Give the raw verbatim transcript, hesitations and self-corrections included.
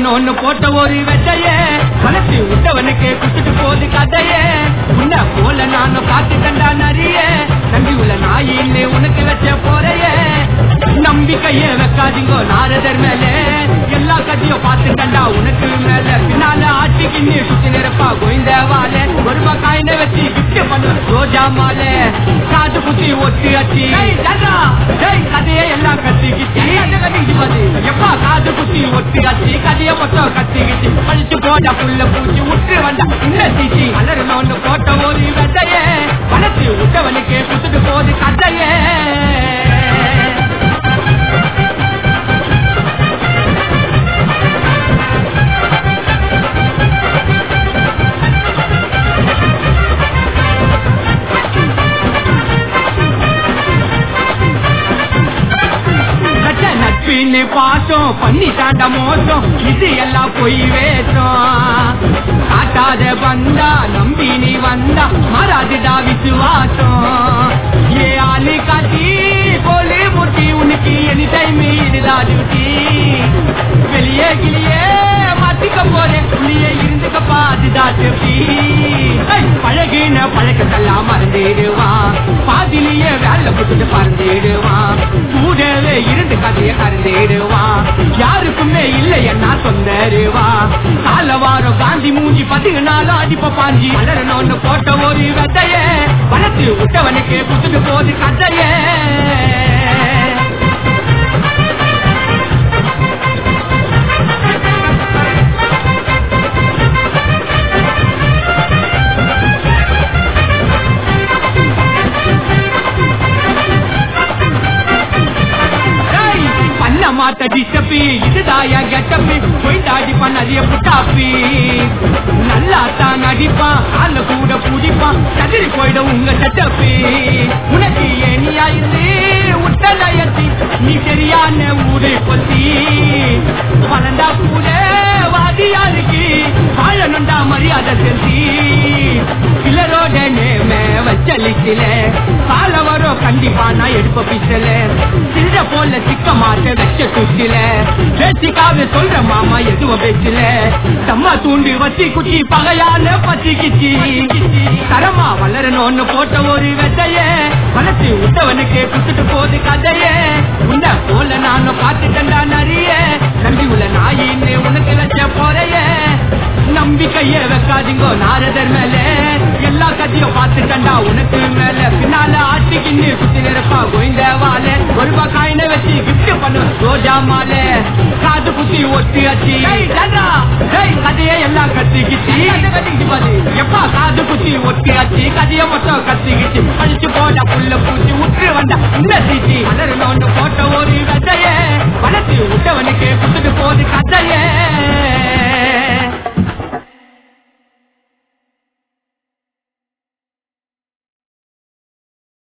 வளரணும்னு போட்ட ஒரு வெட்டையே வளர்ச்சி விட்டவனுக்கு குத்துட்டு போது கதையே உன்ன போல நானும் காத்து கண்டா நிறைய நம்பி உள்ள நாயின்னு உனக்கு வச்ச போறையே நம்பிக்கைய வைக்காதீங்கோ நாரதர் மேல எல்லா கட்சியும் பார்த்து கண்டா உனக்கு மேல பின்னால ஆட்சிக்கு நீ சுத்தி நிரப்பா கோயந்தவால ஒருவா காயின வச்சு கிஃப்ட் பண்ணு ரோஜா மாலை காது குத்தி ஒட்டி அச்சி கதையை எல்லாம் கத்திக்கிச்சு எப்பா காது குத்தி ஒட்டி அச்சி கதையை மொத்தம் கத்திக்கிச்சு பழிச்சு போட புள்ள பூச்சி விட்டு வந்தா இந்த தீச்சி வளரணும்னு போட்ட ஒரு கதையே வளர்ச்சி விட்டவனுக்கு குத்துட்டு போது கதையே பாசம் பண்ணி தாண்ட மோசம் இது எல்லாம் பொய் வேஷம் காட்டாத வந்தா நம்பி நீ வந்தா மாறாதுடா விசுவாசம் ஏ ஆளு காட்டி போலே மூர்த்தி உனக்கு எனி டைம் இதுதா டியூட்டி வெளியே கிளியே மாத்திக்க போறேன் உள்ளே இருந்துக்கப்பா அதுதான் சேஃப்டி பழகின பழக்கத்தெல்லாம் மறந்துடுவான் பாதிலேயே வேலை போட்டுட்டு பறந்துடுவான் கூடவே இருந்து கதையை கறந்துடுவான் யாருக்குமே இல்லை என்ன சொந்தருவா கால வாரம் காந்தி மூஞ்சி பதினாலும் அடிப்ப பாஞ்சி வளரணும்னு போட்ட ஒரு விதைய வளர்த்து விட்டவனுக்கு புத்துட்டு போது கதையே மாத்த டிஸ்டப்பி இதுதாயா கெட்டப்பி போயிட்டாடி பண்ணதிய புட்டாப்பி நல்லா தான் அடிப்பான் ஆள கூட புடிப்பான் கதிரி போயிட உங்க செட்டப்பி உனக்கு ஏனியா இருந்து உட்டலயத்தி நீ சரியான ஊரை பத்தி வளர்ந்தா கூட வாதியாருக்கு வாழணுண்டா மரியாதை செஞ்சு சிலரோட நேம வச்சலிக்கல கால வரும் கண்டிப்பா நான் எடுப்ப பிச்சல சில்ற போல சிக்க மாட்ட வச்ச குச்சில பேசிக்காவே சொல்ற மாமா எதுவும் பேசல தம்மா தூண்டி வச்சு குச்சி பகையால பச்சி கிச்சி தரமா வளரணும்னு போட்ட ஒரு வெட்டைய வளர்ச்சி விட்டவனுக்கு குத்துட்டு போது கதையே உன்ன போல நானும் பார்த்துட்டா நிறைய நம்பி உள்ள நாயின்னு உனக்கு வச்ச போறைய நம்பிக்கைய வைக்காதீங்கோ நாரதர் மேல எல்லா கட்சியும் பார்த்து கண்டா உனக்கு மேல பின்னால ஆட்சிக்கு நீ சுத்தி நிரப்பா கோயந்தவால ஒருவா காயின வச்சு கிஃப்ட் பண்ணு ரோஜா மாலை காது குத்தி ஒட்டி அச்சி கதையை எல்லாம் கத்திக்கிச்சு எப்பா காது குத்தி ஒட்டி அச்சி கதையை மொத்தம் கத்திக்கிச்சு பழிச்சு போட புள்ள பூச்சி விட்டு வந்தா இந்த தீச்சி